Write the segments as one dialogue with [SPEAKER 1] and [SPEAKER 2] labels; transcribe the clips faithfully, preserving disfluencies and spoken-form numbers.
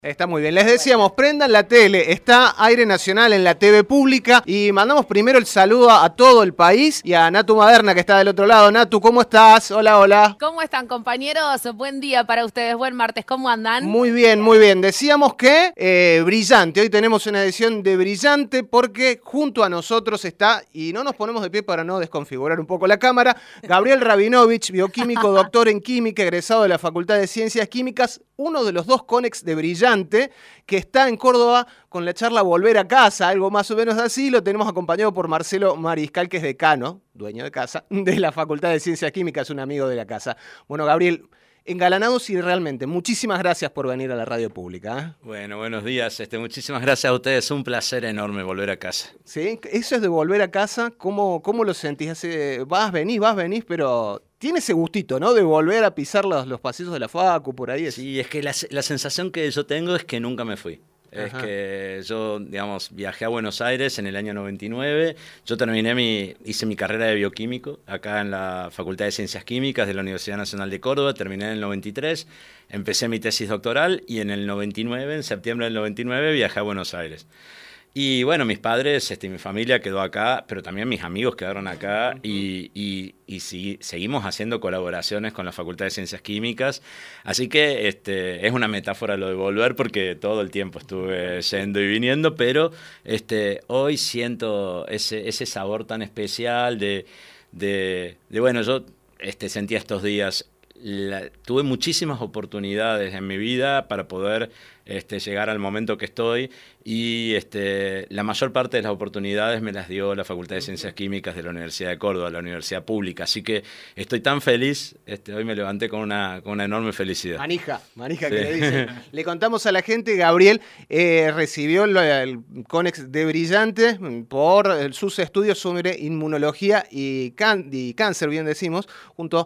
[SPEAKER 1] Está muy bien. Les decíamos, prendan la tele, está Aire Nacional en la T V pública y mandamos primero el saludo a todo el país y a Natu Maderna que está del otro lado. Natu, ¿cómo estás? Hola, hola.
[SPEAKER 2] ¿Cómo están, compañeros? Buen día para ustedes, buen martes, ¿cómo andan?
[SPEAKER 1] Muy bien, muy bien. Decíamos que eh, brillante, hoy tenemos una edición de Brillante porque junto a nosotros está, y no nos ponemos de pie para no desconfigurar un poco la cámara, Gabriel Rabinovich, bioquímico, doctor en química, egresado de la Facultad de Ciencias Químicas, uno de los dos conex de Brillante, que está en Córdoba con la charla Volver a Casa, algo más o menos así. Lo tenemos acompañado por Marcelo Mariscal, que es decano, dueño de casa, de la Facultad de Ciencias Químicas, un amigo de la casa. Bueno, Gabriel, engalanados y realmente, muchísimas gracias por venir a la radio pública. ¿eh?
[SPEAKER 3] Bueno, buenos días. Este, muchísimas gracias a ustedes. Un placer enorme volver a casa.
[SPEAKER 1] Sí, eso es de volver a casa. ¿Cómo, cómo lo sentís? Hace, vas, venís, vas, venís, pero tiene ese gustito, ¿no? De volver a pisar los, los pasillos de la facu, por ahí. Es...
[SPEAKER 3] Sí, es que la, la sensación que yo tengo es que nunca me fui.
[SPEAKER 1] Ajá.
[SPEAKER 3] Es que yo, digamos, viajé a Buenos Aires en el año noventa y nueve. Yo terminé mi, hice mi carrera de bioquímico acá en la Facultad de Ciencias Químicas de la Universidad Nacional de Córdoba. Terminé en el noventa y tres, empecé mi tesis doctoral y en el noventa y nueve, en septiembre del noventa y nueve, viajé a Buenos Aires. Y bueno, mis padres, este, mi familia quedó acá, pero también mis amigos quedaron acá y, y, y sí, seguimos haciendo colaboraciones con la Facultad de Ciencias Químicas. Así que este, es una metáfora lo de volver porque todo el tiempo estuve yendo y viniendo, pero este, hoy siento ese, ese sabor tan especial de, de, de bueno, yo este, sentía estos días... La, tuve muchísimas oportunidades en mi vida para poder este, llegar al momento que estoy y este, la mayor parte de las oportunidades me las dio la Facultad de Ciencias Químicas de la Universidad de Córdoba, la universidad pública. Así que estoy tan feliz, este, hoy me levanté con una, con una enorme felicidad.
[SPEAKER 1] Manija, manija
[SPEAKER 3] Sí.
[SPEAKER 1] que le dicen. Le contamos a la gente, Gabriel eh, recibió el, el conex de Brillante por sus estudios sobre inmunología y, can, y cáncer, bien decimos, junto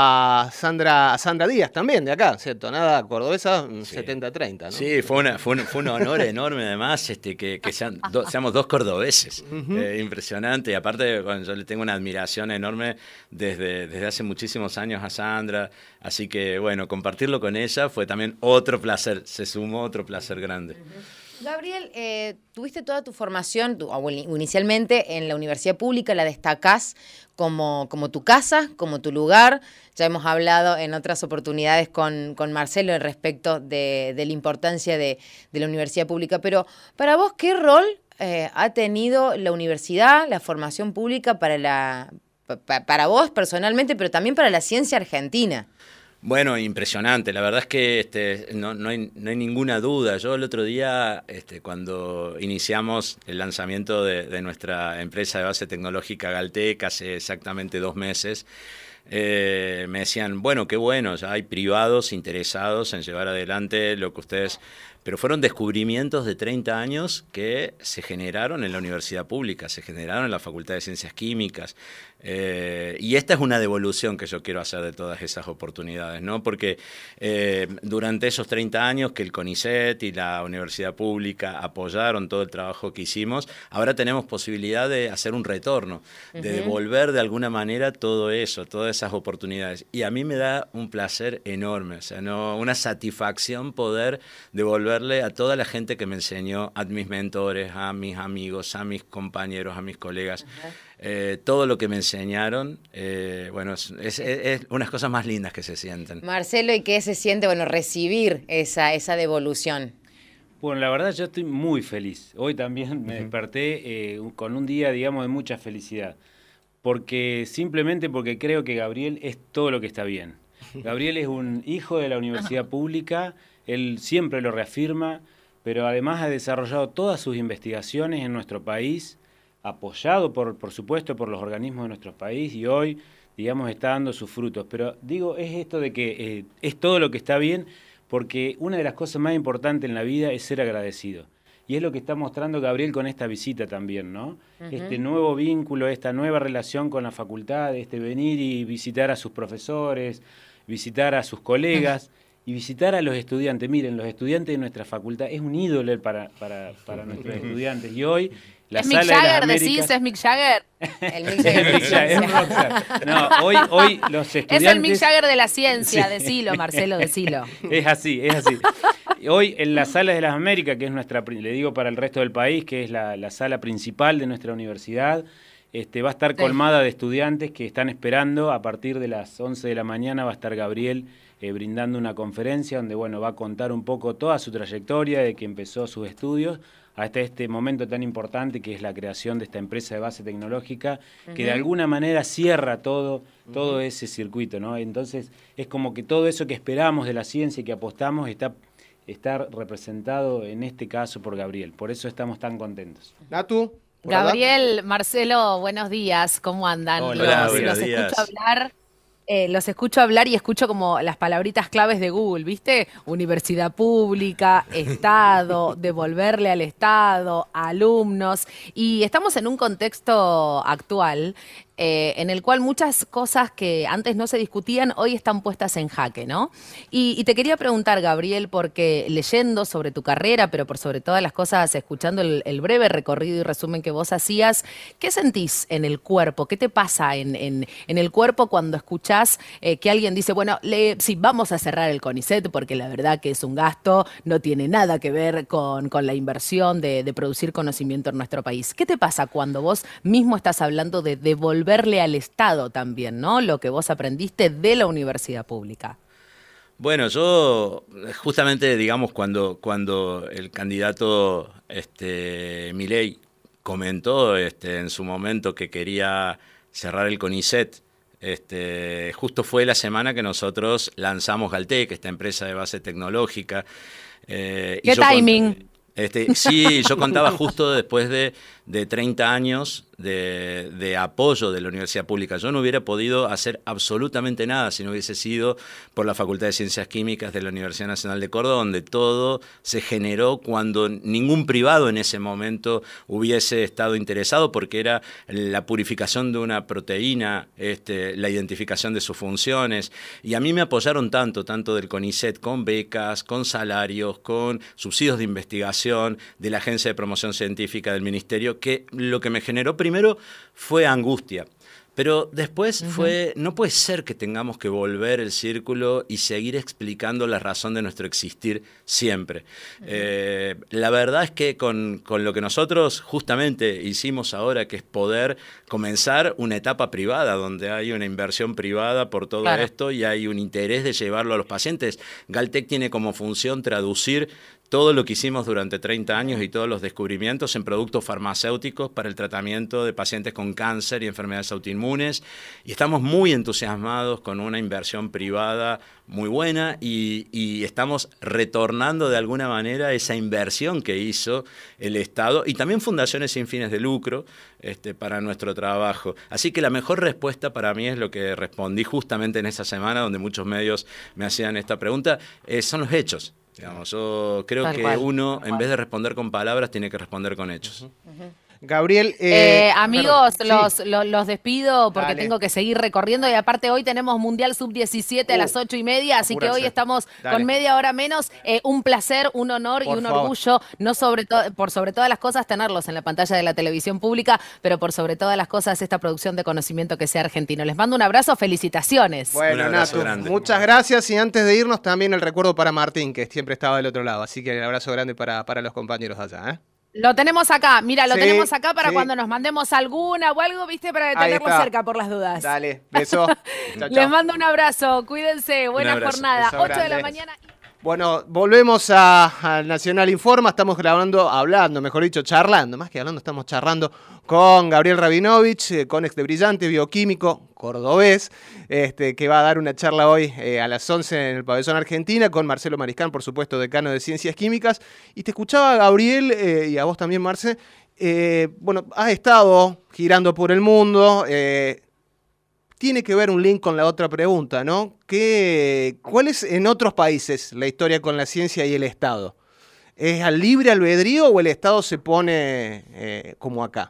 [SPEAKER 1] a Sandra, a Sandra Díaz también, de acá, ¿cierto? Nada, cordobesa,
[SPEAKER 3] Sí.
[SPEAKER 1] setenta treinta, ¿no?
[SPEAKER 3] Sí, fue, una, fue, un, fue un honor enorme además este, que, que sean do, seamos dos cordobeses. Uh-huh. eh, impresionante. Y aparte, bueno, yo le tengo una admiración enorme desde, desde hace muchísimos años a Sandra. Así que, bueno, compartirlo con ella fue también otro placer. Se sumó otro placer grande.
[SPEAKER 2] Uh-huh. Gabriel, eh, tuviste toda tu formación, tu, o inicialmente en la universidad pública, la destacás como, como tu casa, como tu lugar. Ya hemos hablado en otras oportunidades con, con Marcelo en respecto de, de la importancia de, de la universidad pública. Pero para vos, ¿qué rol eh, ha tenido la universidad, la formación pública para, la, pa, para vos personalmente, pero también para la ciencia argentina?
[SPEAKER 3] Bueno, impresionante. La verdad es que este, no, no, hay, no hay ninguna duda. Yo el otro día, este, cuando iniciamos el lanzamiento de, de nuestra empresa de base tecnológica Galtec, hace exactamente dos meses, eh, me decían, bueno, qué bueno, ya hay privados interesados en llevar adelante lo que ustedes... Pero fueron descubrimientos de treinta años que se generaron en la universidad pública, se generaron en la Facultad de Ciencias Químicas. Eh, y esta es una devolución que yo quiero hacer de todas esas oportunidades, ¿no? Porque eh, durante esos treinta años que el CONICET y la universidad pública apoyaron todo el trabajo que hicimos, ahora tenemos posibilidad de hacer un retorno, uh-huh. de devolver de alguna manera todo eso, todas esas oportunidades. Y a mí me da un placer enorme, o sea, no, una satisfacción poder devolver a toda la gente que me enseñó, a mis mentores, a mis amigos, a mis compañeros, a mis colegas, uh-huh. eh, todo lo que me enseñaron, eh, bueno, es, es, es unas cosas más lindas que se sienten.
[SPEAKER 2] Marcelo, ¿y qué se siente, bueno, recibir esa, esa devolución?
[SPEAKER 4] Bueno, la verdad yo estoy muy feliz. Hoy también me uh-huh. desperté eh, con un día, digamos, de mucha felicidad, porque simplemente porque creo que Gabriel es todo lo que está bien. Gabriel es un hijo de la universidad pública. Él siempre lo reafirma, pero además ha desarrollado todas sus investigaciones en nuestro país, apoyado, por, por supuesto, por los organismos de nuestro país, y hoy, digamos, está dando sus frutos. Pero digo, es esto de que eh, es todo lo que está bien, porque una de las cosas más importantes en la vida es ser agradecido. Y es lo que está mostrando Gabriel con esta visita también, ¿no? Uh-huh. Este nuevo vínculo, esta nueva relación con la facultad, este venir y visitar a sus profesores, visitar a sus colegas, y visitar a los estudiantes. Miren, los estudiantes de nuestra facultad es un ídolo para, para, para nuestros estudiantes. Y hoy la
[SPEAKER 2] ¿Es
[SPEAKER 4] sala
[SPEAKER 2] Mick
[SPEAKER 4] de las
[SPEAKER 2] Jagger,
[SPEAKER 4] Américas...
[SPEAKER 2] decís? ¿Es Mick Jagger? El Mick
[SPEAKER 4] Jagger, es, es rockstar. No, hoy, hoy los estudiantes...
[SPEAKER 2] Es el Mick Jagger de la ciencia, sí. Decilo, Marcelo, decilo.
[SPEAKER 4] Es así, es así. Hoy en la Sala de las Américas, que es nuestra, le digo para el resto del país, que es la, la sala principal de nuestra universidad, este, va a estar colmada de estudiantes que están esperando. A partir de las once de la mañana va a estar Gabriel eh, brindando una conferencia donde bueno, va a contar un poco toda su trayectoria de que empezó sus estudios hasta este momento tan importante que es la creación de esta empresa de base tecnológica, uh-huh. que de alguna manera cierra todo, todo uh-huh. ese circuito, ¿no? Entonces es como que todo eso que esperamos de la ciencia y que apostamos está, está representado en este caso por Gabriel. Por eso estamos tan contentos.
[SPEAKER 1] Natu.
[SPEAKER 5] Gabriel, Marcelo, buenos días, ¿cómo andan?
[SPEAKER 3] Hola,
[SPEAKER 5] los,
[SPEAKER 3] buenos
[SPEAKER 5] los
[SPEAKER 3] días.
[SPEAKER 5] escucho hablar. Eh, los escucho hablar y escucho como las palabritas claves de Google, ¿viste? Universidad pública, Estado, devolverle al Estado, alumnos. Y estamos en un contexto actual eh, en el cual muchas cosas que antes no se discutían hoy están puestas en jaque, ¿no? Y, y te quería preguntar, Gabriel, porque leyendo sobre tu carrera, pero por sobre todas las cosas, escuchando el, el breve recorrido y resumen que vos hacías, ¿qué sentís en el cuerpo? ¿Qué te pasa en, en, en el cuerpo cuando escuchás eh, que alguien dice, bueno, le, sí, vamos a cerrar el CONICET porque la verdad que es un gasto, no tiene nada que ver con, con la inversión de, de producir conocimiento en nuestro país? ¿Qué te pasa cuando vos mismo estás hablando de devolverle al Estado también, ¿no? Lo que vos aprendiste de la universidad pública.
[SPEAKER 3] Bueno, yo justamente, digamos, cuando, cuando el candidato este, Milei comentó este, en su momento que quería cerrar el CONICET, este, justo fue la semana que nosotros lanzamos Galtec, esta empresa de base tecnológica. Eh,
[SPEAKER 5] ¿Qué
[SPEAKER 3] y yo
[SPEAKER 5] timing?
[SPEAKER 3] Con, este, sí, yo contaba justo después de, de treinta años de, de apoyo de la universidad pública. Yo no hubiera podido hacer absolutamente nada si no hubiese sido por la Facultad de Ciencias Químicas de la Universidad Nacional de Córdoba, donde todo se generó cuando ningún privado en ese momento hubiese estado interesado, porque era la purificación de una proteína, este, la identificación de sus funciones. Y a mí me apoyaron tanto, tanto del CONICET, con becas, con salarios, con subsidios de investigación, de la Agencia de Promoción Científica del Ministerio, que lo que me generó primero fue angustia. Pero después uh-huh. fue, no puede ser que tengamos que volver el círculo y seguir explicando la razón de nuestro existir siempre. Uh-huh. Eh, la verdad es que con, con lo que nosotros justamente hicimos ahora, que es poder comenzar una etapa privada, donde hay una inversión privada por todo claro. esto y hay un interés de llevarlo a los pacientes. Galtec tiene como función traducir todo lo que hicimos durante treinta años y todos los descubrimientos en productos farmacéuticos para el tratamiento de pacientes con cáncer y enfermedades autoinmunes. Y estamos muy entusiasmados con una inversión privada muy buena y, y estamos retornando de alguna manera esa inversión que hizo el Estado y también fundaciones sin fines de lucro este, para nuestro trabajo. Así que la mejor respuesta para mí es lo que respondí justamente en esa semana donde muchos medios me hacían esta pregunta, eh, son los hechos. Digamos, yo creo Tal que cual. uno, en vez de responder con palabras, tiene que responder con hechos. Uh-huh. Uh-huh.
[SPEAKER 1] Gabriel, eh,
[SPEAKER 5] eh, amigos,
[SPEAKER 1] perdón,
[SPEAKER 5] los,
[SPEAKER 1] sí.
[SPEAKER 5] los, los despido porque
[SPEAKER 1] Dale.
[SPEAKER 5] tengo que seguir recorriendo y aparte hoy tenemos Mundial sub diecisiete uh, a las ocho y media, así apúrense. Que hoy estamos Dale. Con media hora menos. Eh, un placer, un honor por y un favor. Orgullo, no sobre por sobre todas las cosas tenerlos en la pantalla de la televisión pública, pero por sobre todas las cosas esta producción de conocimiento que sea argentino. Les mando un abrazo, felicitaciones.
[SPEAKER 1] Bueno, Natu, grande. Muchas gracias y antes de irnos también el recuerdo para Martín, que siempre estaba del otro lado, así que el abrazo grande para, para los compañeros allá, ¿eh?
[SPEAKER 5] Lo tenemos acá, mira, lo
[SPEAKER 1] sí,
[SPEAKER 5] tenemos acá para
[SPEAKER 1] sí.
[SPEAKER 5] cuando nos mandemos alguna o algo, viste, para tenerlo cerca por las dudas.
[SPEAKER 1] Dale, beso. Chau, chau.
[SPEAKER 5] Les mando un abrazo, cuídense, buena jornada.
[SPEAKER 1] Beso
[SPEAKER 5] ocho
[SPEAKER 1] grande.
[SPEAKER 5] de la mañana.
[SPEAKER 1] Bueno, volvemos a, a Nacional Informa, estamos grabando, hablando, mejor dicho, charlando, más que hablando, estamos charlando con Gabriel Rabinovich, eh, Conex de Brillante, bioquímico, cordobés, este, que va a dar una charla hoy eh, a las once en el Pabellón Argentina, con Marcelo Mariscal, por supuesto, decano de Ciencias Químicas. Y te escuchaba, Gabriel, eh, y a vos también, Marce, eh, bueno, has estado girando por el mundo, eh, tiene que ver un link con la otra pregunta, ¿no? ¿Qué, ¿Cuál es en otros países la historia con la ciencia y el Estado? ¿Es al libre albedrío o el Estado se pone eh, como acá?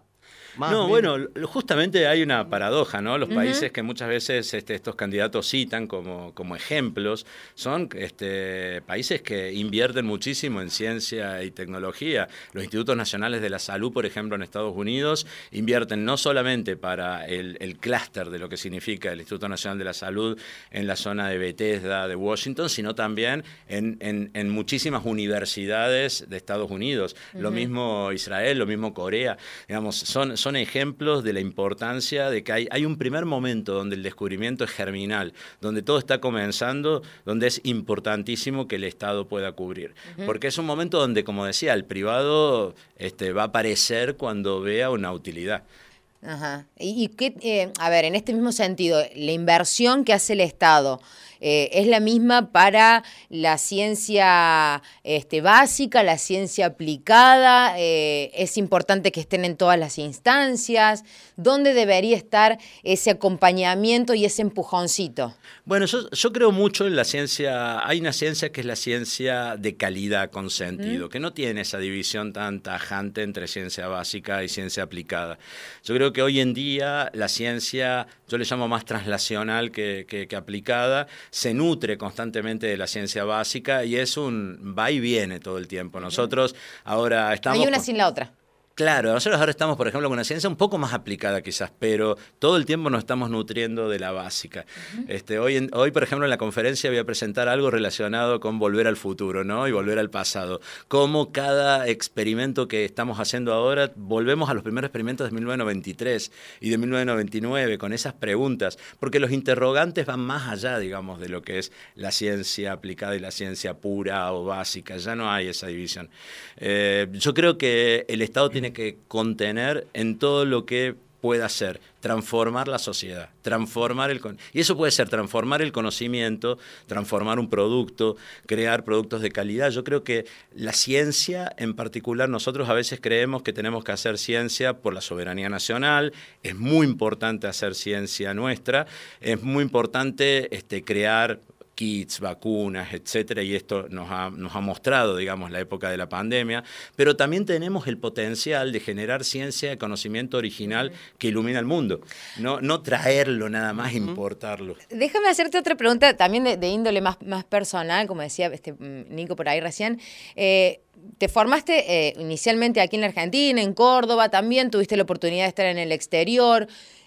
[SPEAKER 1] Más
[SPEAKER 3] No,
[SPEAKER 1] bien.
[SPEAKER 3] bueno, lo- justamente hay una paradoja, ¿no? Los
[SPEAKER 2] Ujú.
[SPEAKER 3] países que muchas veces este, estos candidatos citan como, como ejemplos son este, países que invierten muchísimo en ciencia y tecnología. Los institutos nacionales de la salud, por ejemplo, en Estados Unidos, invierten no solamente para el, el clúster de lo que significa el Instituto Nacional de la Salud en la zona de Bethesda, de Washington, sino también en, en, en muchísimas universidades de Estados Unidos. Lo
[SPEAKER 2] Ujú.
[SPEAKER 3] mismo Israel, lo mismo Corea. Digamos, son, son ejemplos de la importancia de que hay, hay un primer momento donde el descubrimiento es germinal, donde todo está comenzando, donde es importantísimo que el Estado pueda cubrir.
[SPEAKER 2] Ujú.
[SPEAKER 3] Porque es un momento donde, como decía, el privado este, va a aparecer cuando vea una utilidad.
[SPEAKER 2] Ajá. Y, y qué, eh, a ver, en este mismo sentido, la inversión que hace el Estado eh, es la misma para la ciencia este, básica, la ciencia aplicada. Eh, es importante que estén en todas las instancias. ¿Dónde debería estar ese acompañamiento y ese empujoncito?
[SPEAKER 3] Bueno, yo, yo creo mucho en la ciencia. Hay una ciencia que es la ciencia de calidad con sentido, que no tiene esa división tan tajante entre ciencia básica y ciencia aplicada. Yo creo que hoy en día la ciencia, yo le llamo más translacional que, que, que aplicada, se nutre constantemente de la ciencia básica y es un va y viene todo el tiempo. Nosotros ahora
[SPEAKER 2] No
[SPEAKER 3] estamos...
[SPEAKER 2] hay una
[SPEAKER 3] con-
[SPEAKER 2] sin la otra.
[SPEAKER 3] Claro, nosotros ahora estamos, por ejemplo, con una ciencia un poco más aplicada quizás, pero todo el tiempo nos estamos nutriendo de la básica. Este, hoy, en- hoy, por ejemplo, en la conferencia voy a presentar algo relacionado con volver al futuro, ¿no? Y volver al pasado. Cómo cada experimento que estamos haciendo ahora, volvemos a los primeros experimentos de mil novecientos noventa y tres y de mil novecientos noventa y nueve con esas preguntas, porque los interrogantes van más allá, digamos, de lo que es la ciencia aplicada y la ciencia pura o básica. Ya no hay esa división. Eh, yo creo que el Estado tiene que contener en todo lo que pueda hacer, transformar la sociedad, transformar el con- y eso puede ser transformar el conocimiento, transformar un producto, crear productos de calidad. Yo creo que la ciencia en particular, nosotros a veces creemos que tenemos que hacer ciencia por la soberanía nacional, es muy importante hacer ciencia nuestra, es muy importante este, crear kits, vacunas, etcétera, y esto nos ha, nos ha mostrado, digamos, la época de la pandemia, pero también tenemos el potencial de generar ciencia de conocimiento original que ilumina el mundo, no, no traerlo nada más, importarlo.
[SPEAKER 2] Déjame hacerte otra pregunta también de, de índole más, más personal, como decía este, mm, Nico por ahí recién. Eh, te formaste eh, inicialmente aquí en la Argentina, en Córdoba, también tuviste la oportunidad de estar en el exterior.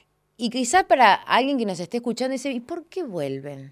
[SPEAKER 2] Y quizá para alguien que nos esté escuchando dice, ¿y por qué vuelven?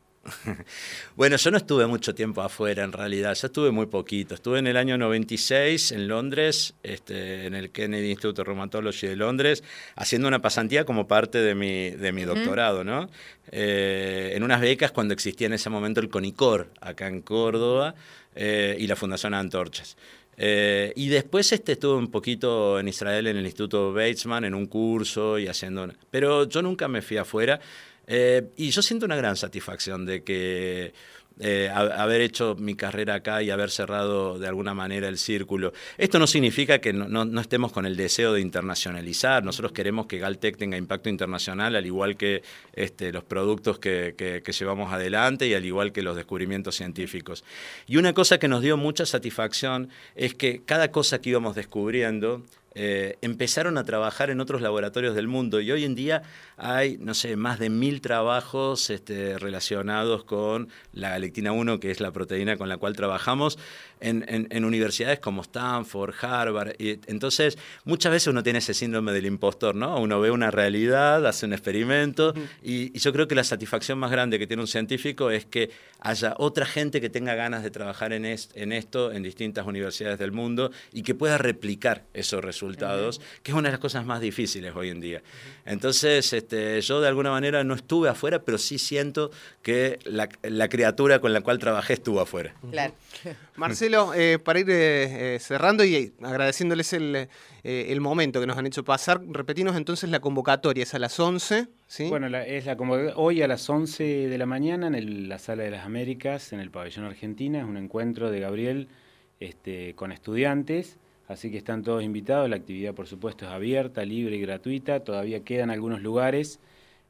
[SPEAKER 3] Bueno, yo no estuve mucho tiempo afuera en realidad, yo estuve muy poquito. Estuve en el año noventa y seis en Londres, este, en el Kennedy Institute of Rheumatology de Londres, haciendo una pasantía como parte de mi, de mi doctorado, ¿no? Eh, en unas becas cuando existía en ese momento el CONICOR, acá en Córdoba, eh, y la Fundación Antorchas. Eh, y después este, estuve un poquito en Israel en el Instituto Weizmann, en un curso y haciendo... una- Pero yo nunca me fui afuera. Eh, y yo siento una gran satisfacción de que eh, a- haber hecho mi carrera acá y haber cerrado de alguna manera el círculo. Esto no significa que no, no, no estemos con el deseo de internacionalizar. Nosotros queremos que Galtec tenga impacto internacional, al igual que este, los productos que, que, que llevamos adelante y al igual que los descubrimientos científicos. Y una cosa que nos dio mucha satisfacción es que cada cosa que íbamos descubriendo, Eh, empezaron a trabajar en otros laboratorios del mundo y hoy en día hay, no sé, más de mil trabajos este, relacionados con la galectina uno, que es la proteína con la cual trabajamos, en, en, en universidades como Stanford, Harvard. Y entonces, muchas veces uno tiene ese síndrome del impostor, ¿no? Uno ve una realidad, hace un experimento y, y yo creo que la satisfacción más grande que tiene un científico es que haya otra gente que tenga ganas de trabajar en, est en esto en distintas universidades del mundo y que pueda replicar esos resultados. resultados, que es una de las cosas más difíciles hoy en día. Entonces, este, yo de alguna manera no estuve afuera, pero sí siento que la, la criatura con la cual trabajé estuvo afuera.
[SPEAKER 2] Claro.
[SPEAKER 1] Marcelo, eh, para ir eh, eh, cerrando y agradeciéndoles el, eh, el momento que nos han hecho pasar, repetimos entonces la convocatoria, es a las once, ¿sí?
[SPEAKER 4] Bueno, la, es la convocatoria hoy a las once de la mañana en el- la Sala de las Américas, en el Pabellón Argentina. Es un encuentro de Gabriel este, con estudiantes. Así que están todos invitados, la actividad por supuesto es abierta, libre y gratuita, todavía quedan algunos lugares,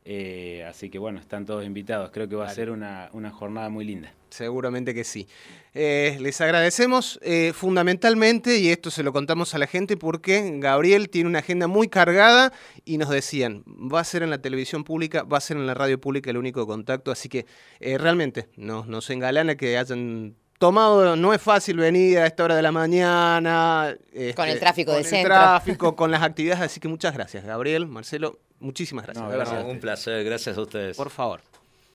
[SPEAKER 4] Eh, así que bueno, están todos invitados. Creo que va
[SPEAKER 1] Vale.
[SPEAKER 4] a ser una, una jornada muy linda.
[SPEAKER 1] Seguramente que sí. Eh, les agradecemos eh, fundamentalmente, y esto se lo contamos a la gente, porque Gabriel tiene una agenda muy cargada y nos decían, va a ser en la televisión pública, va a ser en la radio pública el único contacto, así que eh, realmente nos, nos engalana que hayan tomado, no es fácil venir a esta hora de la mañana. Este,
[SPEAKER 2] Con el tráfico
[SPEAKER 1] con
[SPEAKER 2] del
[SPEAKER 1] el
[SPEAKER 2] centro.
[SPEAKER 1] tráfico, con las actividades, así que muchas gracias, Gabriel, Marcelo, muchísimas gracias.
[SPEAKER 4] No,
[SPEAKER 1] de verdad.
[SPEAKER 4] gracias.
[SPEAKER 3] No, un placer, gracias a ustedes.
[SPEAKER 1] Por favor.